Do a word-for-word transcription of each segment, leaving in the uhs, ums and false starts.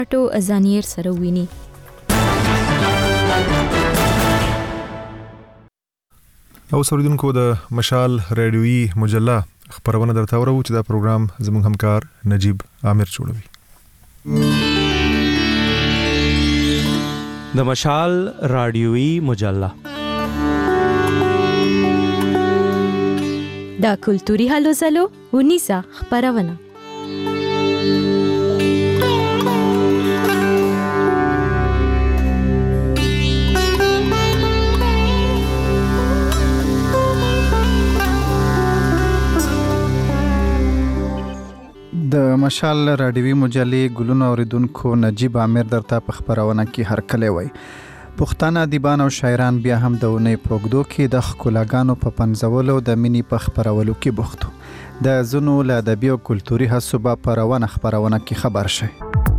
ټو ازانیر سره ویني. او سوریدونکو د مشال رادیوي مجله خبرونه درته ورو چې دا پروګرام زموږ همکار نجیب عامر جوړوي. د مشال رادیوي مجله دا کلتوري هلو زلو ونیسا خبرونه. د مشال رادیوي مجلې ګلونه اوریدونکو نجیب عامر درته په خبرونه کې هرکلی وای. پښتانه ادیبان او شاعران بیا هم د ونې پروګدو کې د ښکلاګانو په پنځولو د مینې په خبرولو کې بوخت وو. د ځینو له ادبي او کلتوري هڅو به په روانه خبرونه کې خبر شي.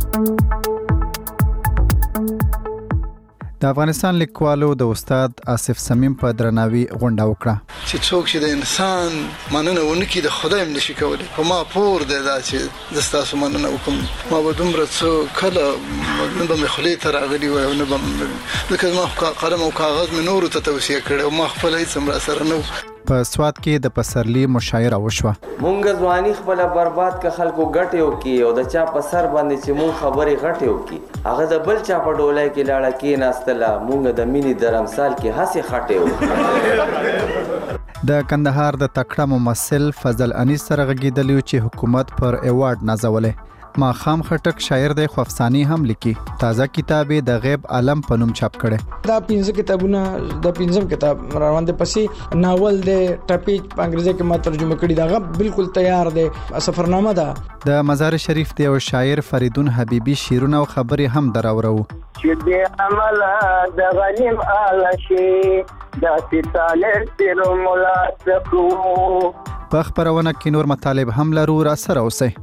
د افغانستان لیکوالو د استاد آصف صمیم په درناوي غونډه وکړه چې څوک چې د انسان مننه ونکړي د خدای هم نشي کولی. خو ما پور دی دا چې زه ستاسو مننه وکړم. ما به دومره څه کله نه به مې خولې ته راغلي وای او نه به ځکه زما قلم او کاغذ مې نورو ته توصیه کړی او ما خپله هېڅ هم راسره نه و. په سوات کې د پسرلي مشاعره وشوه. مونږ ځواني خپله برباد که خلکو ګټې وکړي او د چا په سر باندې چې مونږ خبرې غټې وکړي هغه د بل چا په ډولۍ کې لاړه کېناستله مونږ د مینې د رمسال کې هسې خټې وکړي. د کندهار د تکړه ممثل فضل انیس سره غږېدلی چې حکومت پر ایوارډ نازولی. ماخام خټک شاعر دی خو افسانې هم لیکي. تازه کتاب د غیب عالم په نوم چاپ کړي. دا پنځه کتابونه د پنځم کتاب روان دي. پسې ناول دی ټپي په انګریزي کې ما ترجمه کړي. دا بالکل تیار دی. سفرنامه ده. د مزار شریف دی او شاعر فریدون حبیبی شیرونه او خبرې هم دراورو. چې د عمل د غنیم آلشي د ستالر تیر ملاقاتو په خبرونه کې نور مطالب هم لرو. را سره اوسئ.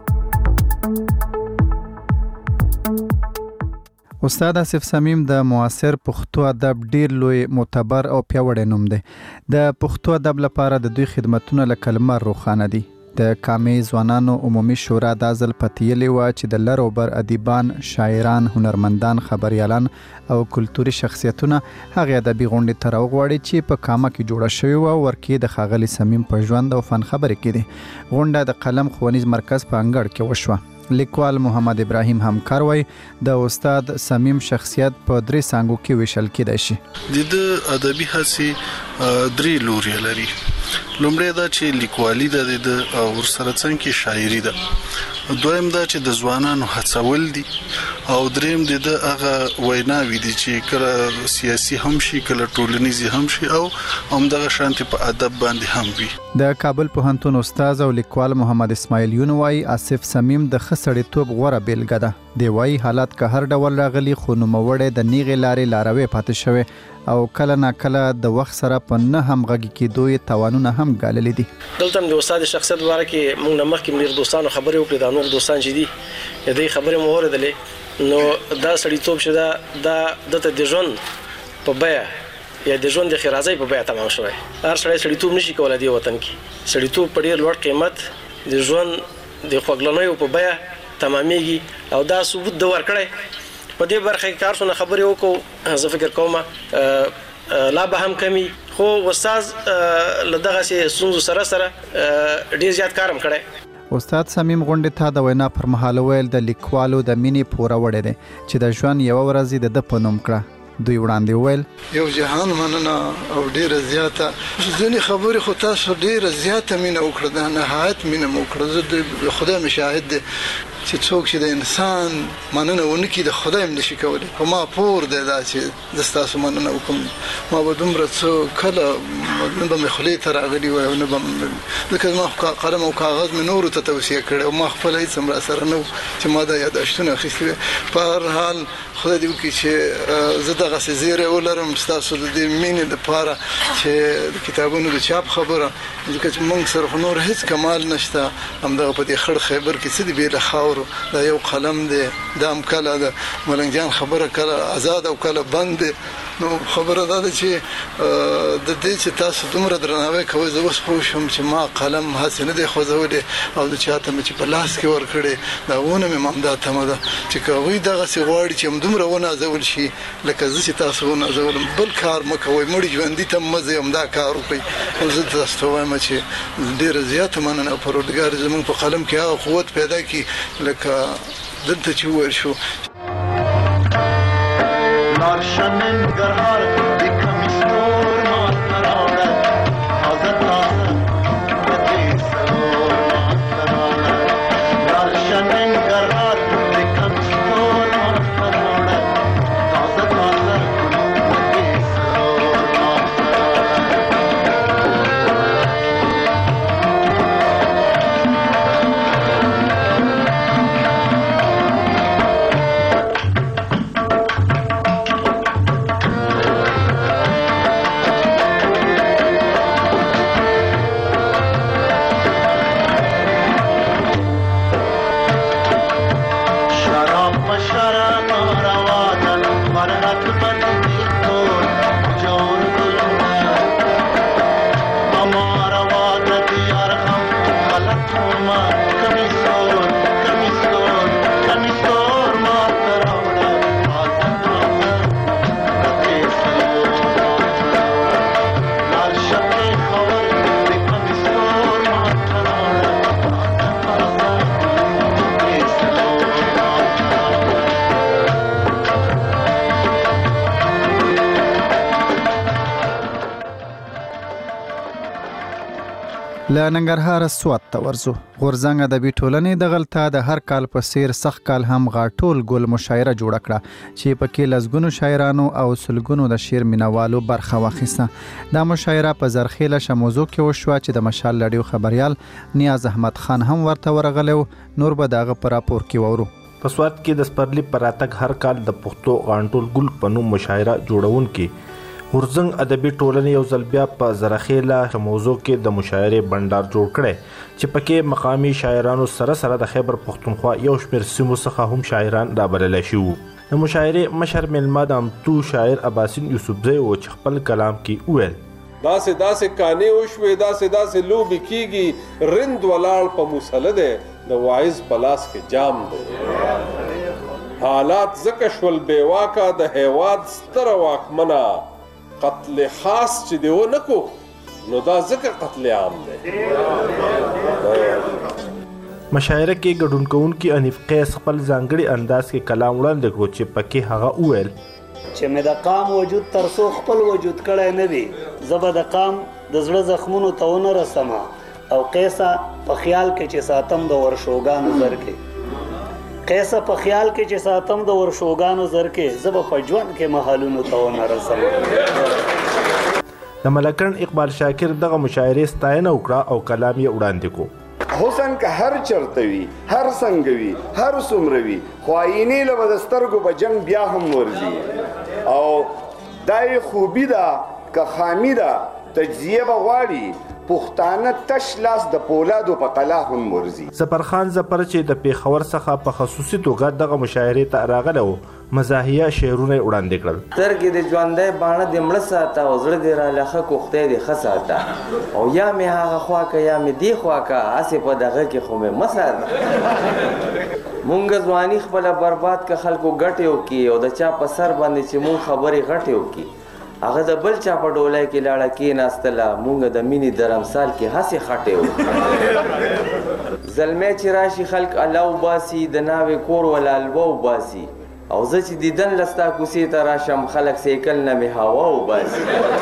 استاد آصف صمیم د معاصر پښتو ادب ډیر لوی معتبر او پیاوړی نوم دی. د پښتو ادب لپاره د دوی خدمتونه لکه لمر روښانه دي. د کامې ځوانانو عمومي شورا دا ځل پتیلې وه چې د لر او بر ادیبان، شاعران، هنرمندان، خبریالان او کلتوري شخصیتونه هغې ادبي غونډې ته راوغواړي چې په کامه کې جوړه شوې وه او ورکې د ښاغلي صمیم په ژوند او فن خبرې کې دي. غونډه د قلم ښوونیز مرکز په انګړ کې وشوه. لیکوال محمد ابراهیم همکار وای د استاد صمیم شخصیت په درې څانګو کې ویشل کېدای شي. د د ادبي هڅې درې لوري لري. لومړی دا چې لیکوالي ده د او ورسره څنګه شاعري ده. دویم دا چې د ځوانانو هڅول دي او دریم د هغه ویناوي دي چې کله سیاسي هم شي کله ټولنیزي هم شي او همدغه شانتي په ادب باندې هم وي. د کابل پوهنتون استاد او لیکوال محمد اسماعیل یون وای آصف صمیم د خسړېتوب غوره بیلګه ده. دی وای حالات که هر ډول راغلي خو نوموړی د نیغې لارې لاروی پاتې شوی او کله نا کله د وخت سره په نه همغږي کېدو یې تاوانونه هم ګاللي دي. دلته د استاد شخصیت باره کې موږ نه مخکې ډېر دوستانو خبرې وکړې. دا نور دوستان چې دي د دې خبرې مو واورېدلې نو دا سړیتوب چې دا دا دته د ژوند په بیه یا د ژوند د ښېرازۍ په بیه تمام شوی. هر سړی سړیتوب نشي کولی دې وطن کې. سړیتوب په ډېر لوړ قیمت د ژوند د خوږلنیو په بیه تمامېږي او دا ثبوت د ورکړی. په دې برخه کې کار څونه خبرې وکړو زه فکر کوم لا به هم کمی خو استاد له دغسې ستونزو سره سره ډېر زیات کار هم کړی. استاد صمیم غونډې ته د وینا پر مهال ویل د لیکوالو د مینې پوره وړی دی چې د ژوند یوه ورځ یې د ده په نوم کړه. دوی وړاندې ویل یو جهان مننه او ډېره زیاته ځینې خبرې خو تاسو ډېره زیاته مینه وکړه. د نهایت مینه مو وکړه. زه د خدای مې شاهد دی چې څوک چې د انسان مننه ونکړي د خدای هم نشي کولی. خو ما پور دی دا چې زه ستاسو مننه وکړم. ما به دومره څه کله نه به مې خولې ته راغلي وای او نه به ځکه زما قلم او کاغذ مې نورو ته توصیه کړی او ما خپله هېڅ هم راسره نه و چې ما دا یاداشتونه اخیستي وي. په هر حال خدای دې وکړي چې زه دغسې زیری ولرم ستاسو د دې مینې دپاره چې د کتابونو د چاپ خبره ځکه چې موږ سره خو نور هېڅ کمال نشته. همدغه په دې خړ خیبر کې څه دي بې له خاورې خبرو دا یو قلم دی دا هم کله د ملنګ جان خبره کله آزاد او کله بند دی نو خبره دا ده چې د دې چې تاسو دومره درناوی کوئ زه اوس پوه شوم چې ما قلم هسې نه دی خوځولی او د چا ته مې چې په لاس کې ورکړی دا ونه مې همدا تمه ده چې که هغوی دغسې غواړي چې همدومره ونازول شي لکه زه چې تاسو ونازولم بل کار مه کوئ مړي ژوندي ته مه ځئ همدا کار وکړئ او زه تاسو ته وایم چې ډېره زیاته مننه او پروردګار زموږ په قلم کې هغه قوت پیدا کړي لکه دلته چې وویل شو Narşanın garhar dikam istor matlarada Hazat hazat Gati salor matlarada Narşanın garhar dikam istor matlarada Hazat hazat Gati salor له ننګرهاره سوات ته ورځو. غورځنګ ادبي ټولنې دغلته د هر کال په څیر سخت کال هم غاټول ګل مشاعره جوړه کړه چې پکې لسګونو شاعرانو او سلګونو د شعر مینوالو برخه واخیسته. دا مشاعره په زرخیله شموزو کې وشوه چې د مشال لړیو خبريال نیاز احمد خان هم ورته ورغلی نور به دغه پر راپور کې وورو. په سوات کې د سپرلی پراتګ هر کال د پښتو غاټول ګل په نوم مشاعره جوړون کې غورځنګ ادبي ټولنې یو ځل بیا په زرخیله شموزو کې د مشاعرې بندر جوړ کړی چې پکې مقامي شاعرانو سره سره د خیبر پښتونخوا یو شمېر سیمو څخه هم شاعران رابللی شوي وو. د مشاعرې مشر میلمه د امتو شاعر اباسین یوسفزی و چې خپل کلام کې وویل داسې داسې کانې وشوې داسې داسې لوبې کېږي رند ولاړ په موسله دی د واعظ په لاس کې جام دی حالات ځکه شول بېواکه د هیواد ستره واکمنه قتل خاص چې دی ونه کو نو دا ځکه قتل عام دی. مشاعره کې ګډون کوونکي انیف قیس خپل ځانګړي انداز کې کلام وړاندې کړو چې پکې هغه وویل چې مې د قام وجود تر څو خپل وجود کړی نه وي زه به د قام د زړه زخمونو ته ونه رسمه او قیسه په خیال کې چې ساتم د ورشوګانو زر کې قیسه په خیال کې چې ساتم د ورشوګانو زر کې زه به په ژوند کې محلونو ته ونه رسم. د ملکن اقبال شاکر دغه مشاعرې ستاینه وکړه او کلام یې وړاندې کو. حسن که هر چرته وي هر څنګه وي هر څومره وي خو آینې له به د سترګو به جنګ بیا هم ورځي او دا یې خوبي ده که خامي ده تجزیه به غواړي پښتانه تش لاس د پولادو په قلا هم ورځي. ظفرخان ظفر چې د پیښور څخه په خصوصي توګه دغه مشاعرې ته راغلی و مزاحیه شعرونه یې وړاندې کړل. سترګې د ژوندی باڼه دې مړه ساته او زړه دې راله ښه کوختی دې ښه ساته او یا مې هغه خوا که یا مې دې خوا که هسې په دغه کې خو مې مه ساته. مونږ ځواني خپله برباد که خلکو ګټې وکړي او د چا په سر باندې چې مونږ خبرې غټې وکړي هغه د بل چا په ډولۍ کې لاړه کېناستله مونږ د مینې درمسال کې هسې خټې وکړو. زلمی چې راشي خلک الله وباسي د ناوې کور ولا الوه وباسي او زه چې دیدن له ستا کوڅې ته راشم خلک سیکل نه مې هوا وباسي.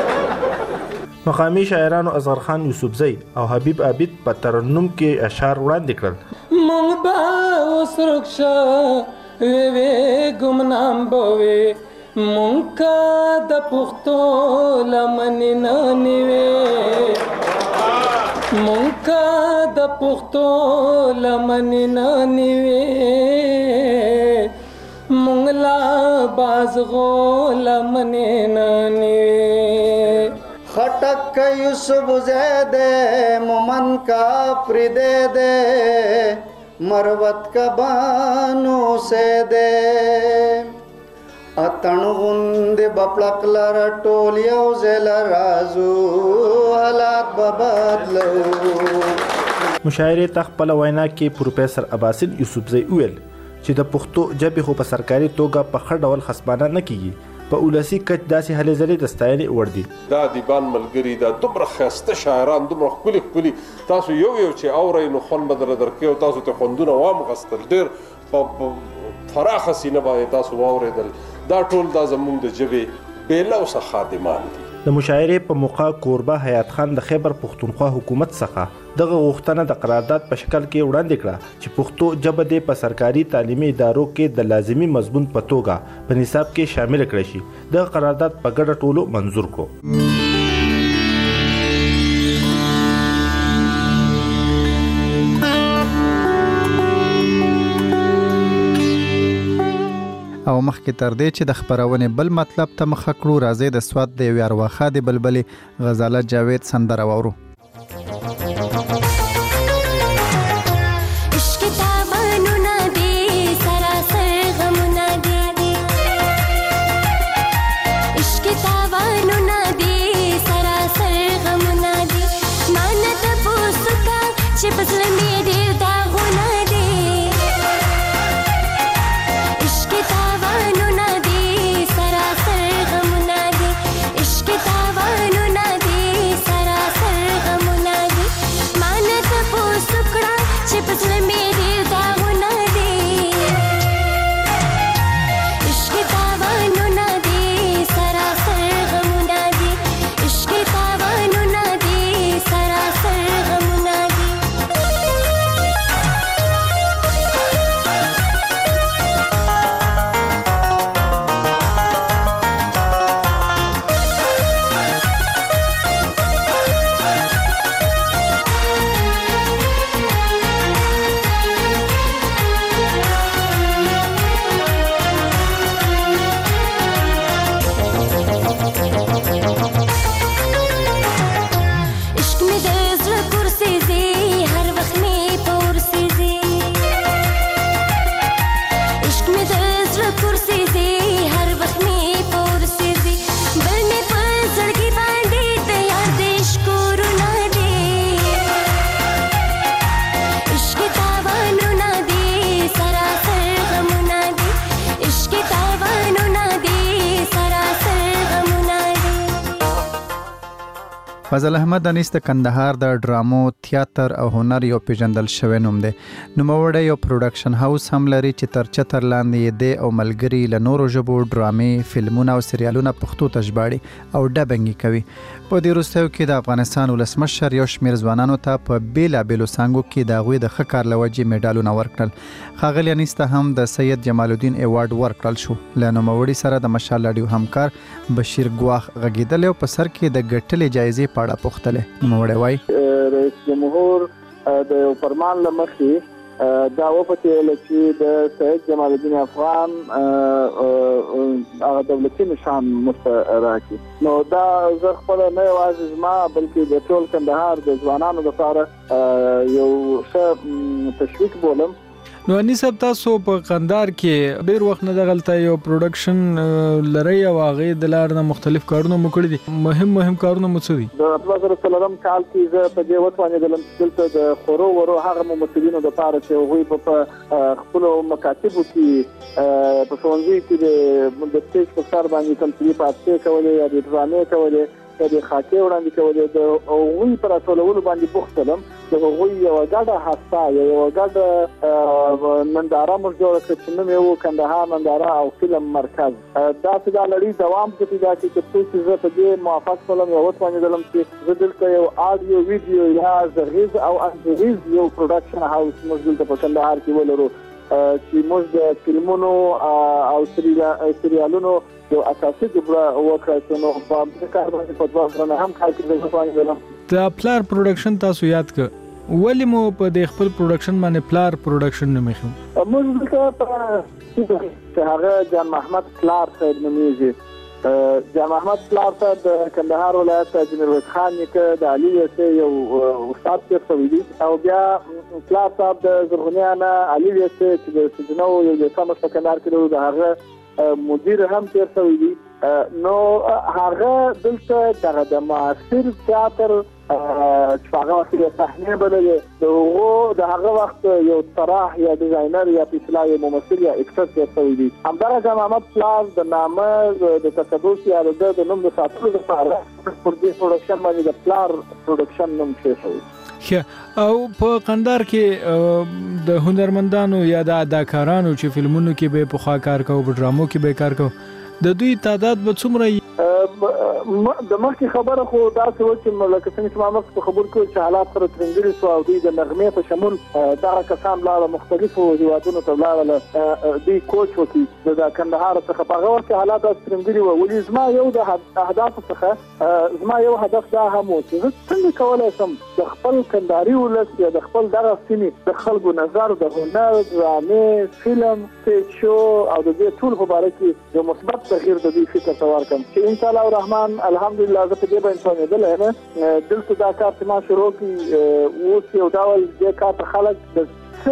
مقامي شاعرانو اصغرخان یوسفزی او حبیب عابد په ترنم کې اشعار وړاندې کړل. مونږ به اوس رخصه وې وې ګمنام به وې مونږ د پښتو لمنې نه نیوې مونږ د پښتو لمنې نه نیوې مونږ لا بازغو لمنې نه نیوې خټک یوسف زیدے مومن کا پردے دے मरवत का बानो से दे اتن غند بپړک لر ټول یو ځل رازو حالات ببدلو. مشاعرې ته خپل وینا کې پروفیسور عباسل یوسفزئی ویل چې د پښتو ژبې خو په سرکاري توګه په ښه ډول خصبانه نه کیږي، په ولسی کچ داسې هلې ځلې د ستاینې وړ دي. دا دیبان ملګري دا دومره ښایسته شاعران دومره ښکلي ښکلي تاسو یو یو چې اورئ نو خوند به درله درکوي او تاسو ته خوندونه وامغستل ډېر په فراخه سینه باندې تاسو واورېدل. دا ټول دا زموږ د ژبې بېلوسه خادمان دي. د مشاعرې په موقع کوربه حیات خان د خیبر پښتونخوا حکومت څخه دغه غوښتنه د قرارداد په شکل کې وړاندې کړه چې پښتو ژبه دې په سرکاري تعلیمي ادارو کې د لازمي مضمون په توګه په نصاب کې شامل کړی شي. دغه قرارداد په ګډه ټولو منظور کړو. او مخکې تر دې چې د خبرونې بل مطلب ته مخه کړو، راځي د سواد د یوې ارواښا د بلبلې غزاله جاوید سندره واورو. فضل احمد انیس د کندهار د ډرامو، تیاتر او هنر یو پیژندل شوی نوم دی. نوموړی یو پروډکشن هاوس هم لري چې تر چتر لاندې دی او ملګري له نورو ژبو ډرامې، فلمونه او سریالونه پښتو ته ژباړي او ډبنګ کوي. په دې وروستیو کې د افغانستان ولسمشر یو شمېر ځوانانو ته په بیلابیلو څانګو کې د هغوی د ښه کار له وجې میډالونه ورکړل. ښاغلي انیس ته هم د سید جمال الدین ایوارډ ورکړل شو. له نوموړي سره د مشال راډیو همکار بشیر ګواخ غږېدلی او په سر کې د ګټلې جایزې په اړه پوښتلې. نوموړی وایي رئیس جمهور د یو فرمان له مخې دا وپتېله چې د سید جمال الدین افغان هغه دولتي نشان موږ راکړي. نو دا زه خپله نه یوازې زما بلکې د ټول کندهار د ځوانانو لپاره یو ښه تشویق بولم. نو انیس صاحب، تاسو په قندهار کې ډېر وخت نه دغلته یو پروډکشن لرئ او هغې د لارې نه مختلف کارونه مو کړي دي. مهم مهم کارونه مو څه دي؟ د دوه زره څلورم کال کې زه په دې وتوانېدلم چې دلته د خورو ورو هغه ممثلینو دپاره چې هغوی به په خپلو مکاتبو کې په ښوونځیو کې د سټیج په سر باندې تمثیلي پاتې کولې یا د ډرامې کولې یا د خاکې وړاندې کولې، د هغوی په راټولولو باندې بوخت وم. د هغوی یوه ګډه هسته یا یوه ګډه ننداره موږ جوړه کړه چې نوم یې و کندهار ننداره او فلم مرکز. داسې دا لړۍ دوام ته پیدا کړي تر څو چې زه په دې موافق شولم یا وتوانېدلم چې زه دلته یو آډیو ویډیو یا غږیز او انځوریز یو پروډکشن هاوس موږ دلته په کندهار کې ولرو چې موږ د فلمونو او سریالونو یو اساسي جبړه وکړه. نو په دې کار باندې په دوه زره هم کار کې زه وتوانېدلم. د پلار پروډکشن تاسو یاد کړ، ولې مو په د خپل پروډکشن باندې پلار پروډکشن نوم ایښی؟ موږ دلته چې هغه جان محمد پلار صاحب نومیږي جان محمد پلار ته د کندهار ولایت جنرال ویس خان نیکه د علي ویسه یو استاد تیر شوی دی او بیا پلار صاحب د زرغونیانه علي ویسه چې د سجنو یو د سمس په کندهار کې د هغه مدیر هم تیر شوی دی. نو هغه دلته دغه د معاصر تیاتر چې هغه وخت د صحنې بللې د هغو د هغه وخت یو طراح یا ډیزاینر یا په اصطلاح یو ممثل یا اکټر تیر شوی دی. همدارنګه جان محمد پلار د نامه د تقدس یا د نوم د ساتلو لپاره پر دې پروډکشن باندې د پلار پروډکشن نوم کېښود شوی. او په قندار کې د هنرمندانو یا د اداکارانو چې فلمونو کې به په خوا کار کوي په ډرامو کې به کار کوي د دوی تعداد به څومره د مخکې خبره خو داسې و چې لکه څنګه چې ما مخکې په خبرو کې چې حالات سره ترنګلي شو او دوی د نغمې په شمول دغه کسان لاړه مختلفو هیوادونو ته لاړله دوی کوچ وکړي د کندهار څخه په هغه وخت کې حالات داسې ترنګلي وو. ولې زما یو د اهدافو څخه زما یو هدف دا هم و چې زه څنګه کولی شم د خپل کندهاري ولس یا د خپل دغه سیمې د خلکو نظر د هنر ډرامې فلم سټیج شو او د دې ټول په باره کې یو مثبت تغییر د دوی فکر ته ورکړم چې ان شاء الله الرحمن الحمدلله زه په دې باندې څنګه نه دلته دا کار چې ما شروع کړي اوس یو ډول دې کار ته خلک د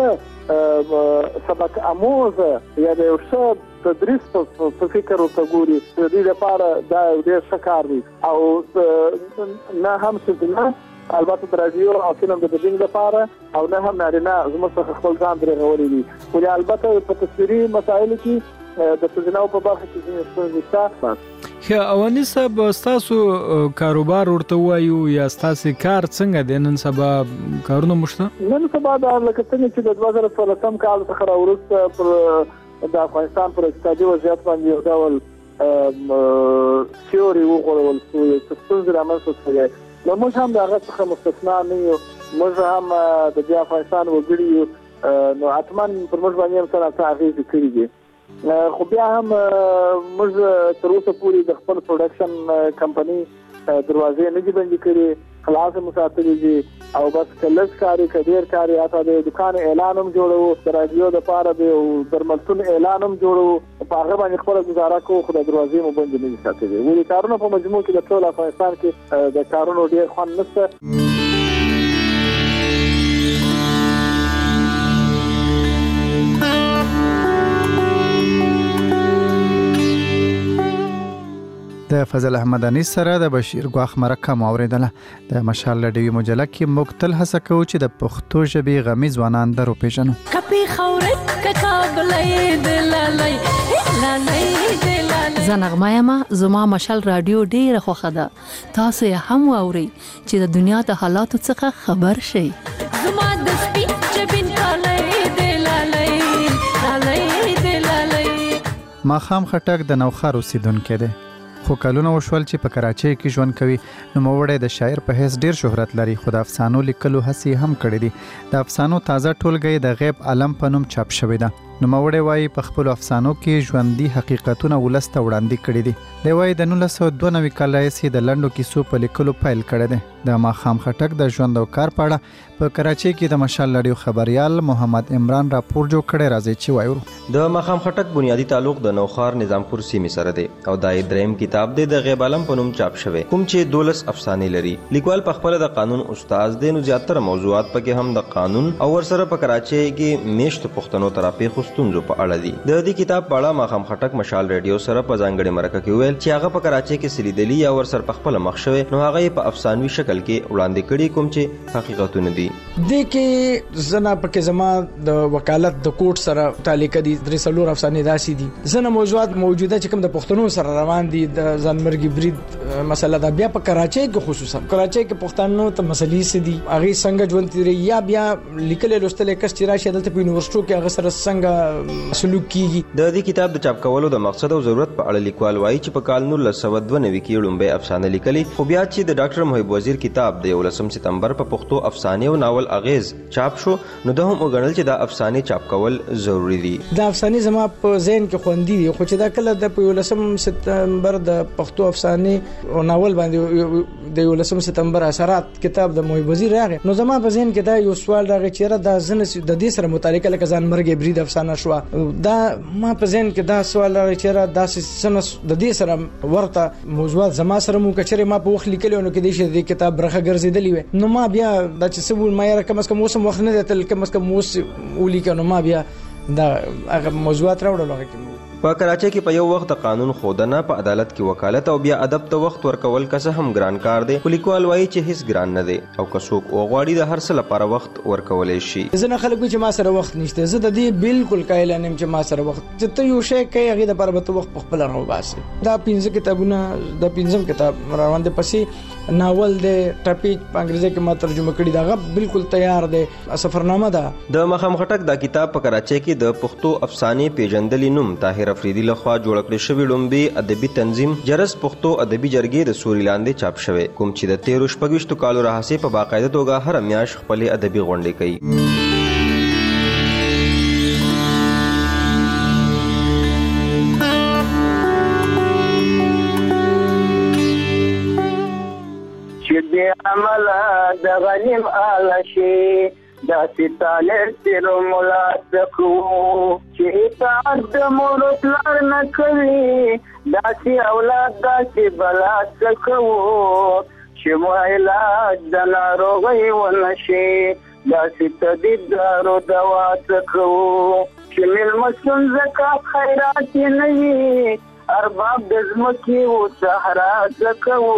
څه سبق آموز یا د یو څه تدریس په فکر ورته ګوري د دې لپاره دا ډېر ښه کار دی او نه هم څه البته د رادیو او فلم د دبلینګ لپاره او نه هم نارینه زموږ څخه خپل ځان درې غوړي دي. ولې البته په تصویري مسایلو کې د سجناو په برخه کې ځینې ستونزې شته. ښه اواني صاحب ستاسو کاروبار ورته وایو یا ستاسو کار څنګه دی نن سبا کارونه مشته؟ نن سبا دا لکه څنګه چې د دوه زره څلورم کال څخه راوروسته پر د افغانستان پر اقتصادي وضعیت باندې یو ډول تیوري وغوړول شو چې ستونزې رامنځته شوې. نو موږ هم د هغه څخه مستثنا نه یو. موږ هم د دې افغانستان وګړي یو نو حتما پر موږ باندې هم څه څه اغېزې کړي دي. خو بیا هم موږ تر اوسه پورې د خپل پروډکشن کمپنۍ دروازې نه دي بندې کړې خلاص مو ساتلې دي او بس که لږ کاري که ډېر کاري حتی د دکان اعلان هم جوړوو د رادیو دپاره د یو درملتون اعلان هم جوړوو په هغه باندې خپله ګزاره کوو خو د دروازې مو بندې نه دي ساتلې. ولې کارونه په مجموع کې د ټول افغانستان کې د کارونو ډېر خوند نشته. د فضل احمد انیس سره د بشیر ګواخ مرکه مو اوریدله. د مشال لډوي مجله کې موږ تل هڅه کوو چې د پښتو ژبې غمي ځوانان درو پیژنو. کپی خورې ککابلې دلالای لالای دلالای زنغمه ما زما مشال رادیو ډیره خوښه ده. تاسو یې هم واورئ چې د دنیا د حالاتو څخه خبر شئ. زما د سپي جبین کالای دلالای لالای دلالای. ماخام خټک د نوخار اوسیدونکو دی خو کلونه وشول چې په کراچۍ کې ژوند کوي. نو موړی د شاعر په حیث ډیر شهرت لري خو د افسانو لیکلو هڅې هم کړې دي. د افسانو تازه ټولګی د غیب عالم په نوم چاپ شوی ده. نو موړی وایي په خپل افسانو کې ژوندۍ حقیقتونه ولس ته وړاندې کړي دي. دی وایي د نولس سوه دوه نوي کال راهیسې د لنډو کیسو په لیکلو پیل کړی دی. د ماښام خټک د ژوند او کار په اړه په کراچۍ کې د مشال لډیو خبریال محمد عمران راپور جوړ کړی. راځي چې وایو د ماښام خټک بنیادی تعلق د نوخار نظامپور سیمې سره دی او دا دریم کتاب دی د غیب عالم په نوم چاپ شوی کوم چې دولس افسانې لري. لیکوال په خپل د قانون استاد دی نو زیاتره موضوعات پکې هم د قانون او ورسره په کراچۍ کې میشت پښتنو تراپی خستونزو په اړه دي. د دې کتاب په اړه ماښام خټک مشال ریډیو سره په ځانګړي مرکه کې ویل چې هغه په کراچۍ کې سلیدلی یا ورسره په خپل مخ شوی نو هغه په افسانوي شکل کې وړاندې کړي کوم چې حقیقتونه دي. د کې زنه پکې زما د وکالت د کوټ سره تعلق دي. درې څلور افسانې داسې دي. زنه موضوعات موجوده چې کوم د پښتنو سره روان دي د ځانمرګي برید مسله ده. بیا په کراچۍ کې خصوصا کراچۍ کې پښتنو ته مسلې سدي هغه څنګه ژوند تیری یا بیا لیکل لوستل کس چې راشي دلته په یونیورسيټو کې هغه سره څنګه سلوک کیږي. د دې کتاب د چاپ کولو د مقصد او ضرورت په اړه لیکوال وایي چې په کال نولس سوه دوه نوي کې لومړی افسانه لیکلې خو بیا چې د ډاکټر محب وزیر کتاب د یولسم سپتمبر په پښتو افسانې او ناول اغیز چاپ شو نو ده هم وګڼل چې دا افسانې چاپ کول ضروری دي. دا افسانې زما په ذهن کې خوندې دي خو چې دا کله د یولسم سپتمبر د پښتو افسانې او ناول باندې د یولسم سپتمبر اثرات کتاب د محب وزیر راغی نو زما په ذهن کې دا یو سوال راغی چې دا زنه د دې سره متعلق لکه ځان مرګ برید افسانه شو دا ما په ذهن کې دا سوال راغی چې دا سنه د دې سره ورته موضوعات زما سره مو کچره ما په وخت لیکلو نو کې دې د کتاب برخه ګرځیدلی و نو ما بیا دا چې سبول ما یې کم از کم اوسم وخت نه تل کم از کم اوس ولیکنو ما بیا دا هغه موضوعات راوړل هغه په کراچۍ کې په یو وخت د قانون خودنه په عدالت کې وکالت او بیا ادب ته وخت ورکول کسه هم ګران کار دی خو لیکوال وایي چې هیڅ ګران نه دی او که څوک وغواړي د هر څه لپاره وخت ورکولی شي ځینې خلک چې ما سره وخت نشته زه د دې بالکل قایل نه یم چې ما سره وخت چې ته یو شی کوي هغې دپاره به ته وخت په خپله راوباسې دا پنځه کتابونه د پنځم کتاب روان دی پسې ناول دی ټپي په انګریزي کې ما ترجمه کړي دا هغه بالکل تیار دی سفرنامه ده د مخام خټک دا کتاب په کراچۍ کې د پښتو افسانې پیژندلي نوم طاهر افریدي لخوا جوړ کړی شوی لومبي ادبي تنظیم جرس پښتو ادبي جرګې د سوري لاندې چاپ شوی کوم چې د تیرو شپږویشتو کالو راهیسې په باقاعده توګه هره میاشت خپلې ادبي غونډې کوي چې دې عمله د غنیم آلشي دا ستاله تیرو ملاقات کو چې اطاعت د مور پلار نه کوي دا سی اولاد دا سی بلاد کو چې مو علاج د ناروغي ونشي دا سی تدید دارو دوا کو چې مل مسون زکات خیرات نه وي ارباب د زمکی او صحرا کو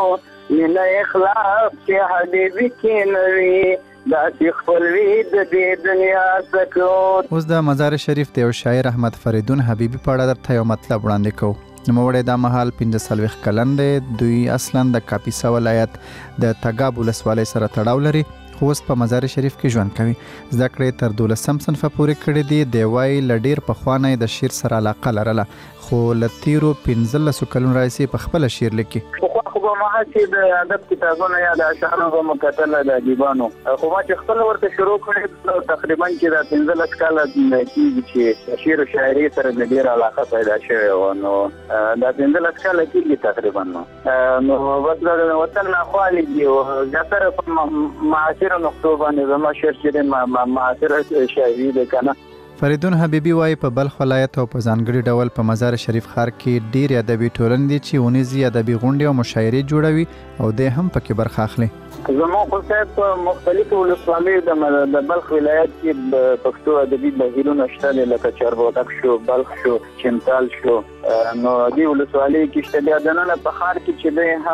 من اخلاق چې حبيبي کې نوي دا چې خپلوي د دې دنیا سکوت اوس د مزار شریف د یو شاعر احمد فریدون حبیبي په اړه درته یو مطلب وړاندې کوو نوموړی دا مهال پنځه څلوېښت کلن دی دوی اصلا د کاپیسا ولایت د تګاب ولسوالۍ سره تړاو لري خو اوس په مزار شریف کې ژوند کوي زده کړې تر دولسم صنفه پورې کړې دي دی وایي له ډېر پخوانه د شعر سره علاقه لرله خو له تیرو پنځلسو کلونو راهیسې په خپله شعر لیکي خو به ما چې د ادب کتابونه یا د اشعارو به مکتله د ادیبانو خو ما چې خپل ورته شروع کړې تقریبا چې د پنځلس کاله کېږي چې شعر او شاعري سره د ډېره علاقه پیدا شوې وه نو دا پنځلس کاله کېږي تقریبا نو نو بس د وطن ناخوالې دي او زیاتره په معاصره نقطو باندې زما شعر چې دی معاصره شاعري دی که نه فریدون حبیبي وایي په بلخ ولایت او په ځانګړي ډول په مزار شریف ښار کې ډېرې ادبي ټولنې دي چې اونیزي ادبي غونډې او مشاعرې جوړوي او دی هم پکې برخه اخلي زموږ خو صاحب په مختلفو ولسوالیو د بلخ ولایت کې پښتو ادبي بهیرونه شته دي لکه چاربودک شو بلخ شو چمتال شو نو دې ولسوالیو کې شته بیا دننه په ښار کې چې دی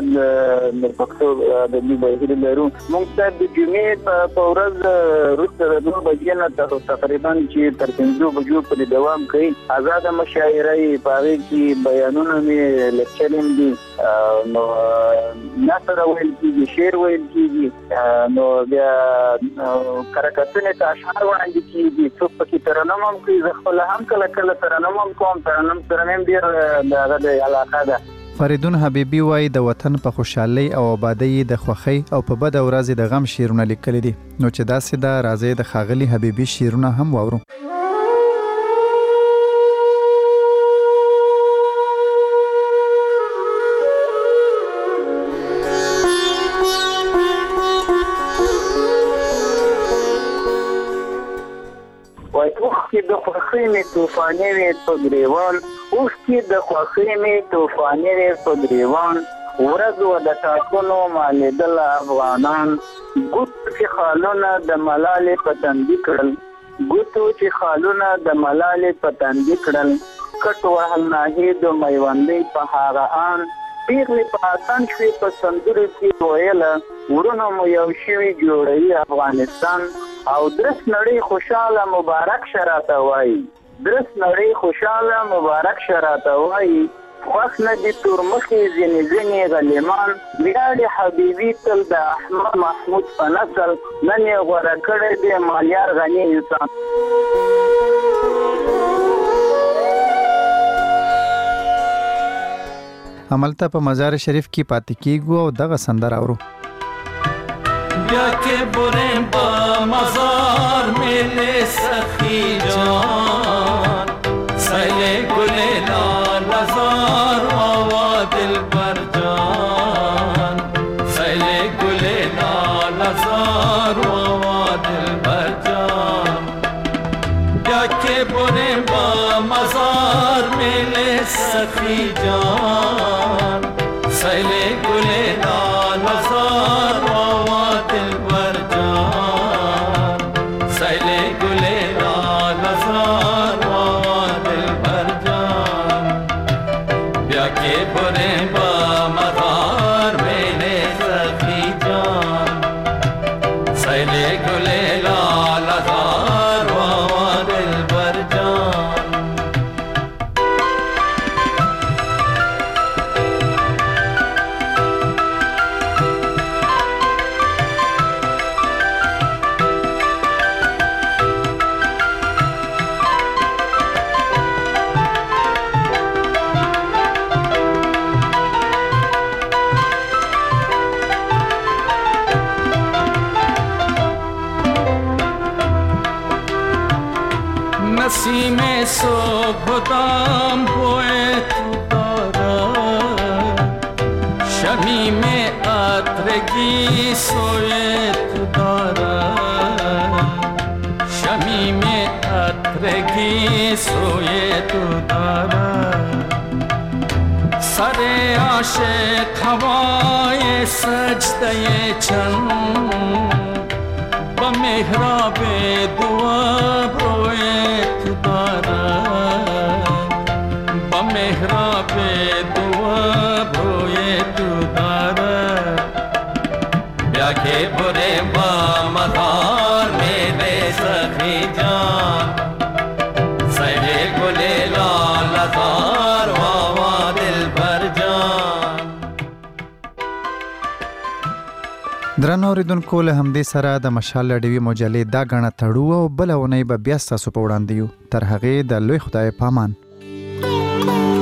هم د پښتو ادبي بهیر لرو موږ صاحب د جمعې په ورځ وروسته د دوه بجې نه تقریبا چې تر پنځو بجو پورې دوام کوي ازاده مشاعره یې په هغې کې بیانونه مې لیکچر هم دي نو نثر ویل کېږي شعر ویل کېږي نو بیا کرکټونه ته اشعار وړاندې کېږي څوک پکې ترنم هم کوي زه خپله هم کله کله ترنم هم کوم ترنم سره مې هم ډېر د هغه د علاقه ده فریدون حبیبي وایي د وطن په خوشحالۍ او آبادۍ د خوښۍ او په بده ورځ د غم شعرونه لیکلي دي نو چې داسې ده راځئ د ښاغلي حبیبي شعرونه هم واورو اوښکې د خوښۍ مې طوفاني وې په ګریوان اوښکې د خوښۍ مې طوفاني وې په ګریوان ورځ وه د ټاکنو مالېدل افغانان ګوتو چې خالونه د ملالې په تندي کړل ګوتو چې خالونه د ملالې په تندي کړل کټ وهل ناهید و میوندۍ په هغه آن پیغلې په اتن شوې په سندرو کې ویله ورونو مو یو شوي جوړوي افغانستان او درس نړۍ خوشاله مبارک شراته وایي درس نړۍ خوشاله مبارک شراته وایي خوښ نه دي تورمخې ځینې ځینې غلیمان ویاړې حبیبي تل د احمد محمود په نسل نن یې غوره کړی دی مالیار غني انسان هملته په مزار شریف کې پاتې کیږو او دغه سندره اورو بیا که بریم با مزار میل سخی جان سیل گل لال مزار آوا सखी जान सैले गुले लाल जार वावा दिल पर जान सैले गुले लाल जार वावा दिल पर जान ब्याके बुरे बा मजार मेरे सखी जान सैले गुले लाल जार वावा दिल पर जान नसीमे सो बदाम बोए तू तारा शमी में अतरगी सोए तू तारा शमी में अतरगी सोए तू तारा सरे आशिक हवाए सजदे चंद बमेहराबे दुआ रोए तू तारा बमेहराबे दुआ रोए तू तारा ब्याके बुरे बा मजार मेरे सखी जान सहे गुले लाल जार वावा दिल भर जान درنو اوریدونکو له همدې سره د مشال ډیوی مجلې دا غاڼه تړو او بل اونۍ به بیا ستاسو په وړاندې یو تر هغې د لوی خدای پامان